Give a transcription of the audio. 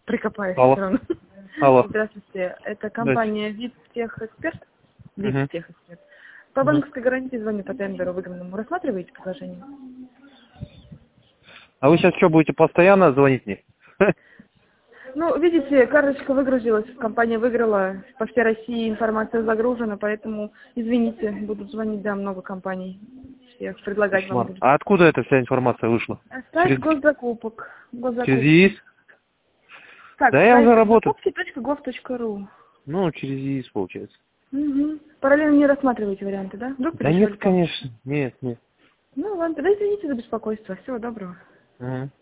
Прикопаюсь Алло. все равно. Алло. Здравствуйте. Это компания ВИП-Техэксперт. Угу. ВИП-Техэксперт. По банковской гарантии звоню по тендеру выгодному. Рассматриваете предложение? А вы сейчас что, будете постоянно звонить мне? Ну, видите, карточка выгрузилась, компания выиграла, по всей России информация загружена, поэтому, извините, будут звонить, да, много компаний, всех предлагать вам Кошмар. буду. А откуда эта вся информация вышла? Сайт госзакупок. Через ЕИС? Так, Да, я сайт уже работаю. закупки.gov.ru. Ну, через ЕИС, получается. Угу. Параллельно не рассматриваете варианты, да? Вдруг Да нет, перешли там. конечно. Нет, нет. Ну ладно, тогда извините за беспокойство. Всего доброго. Угу.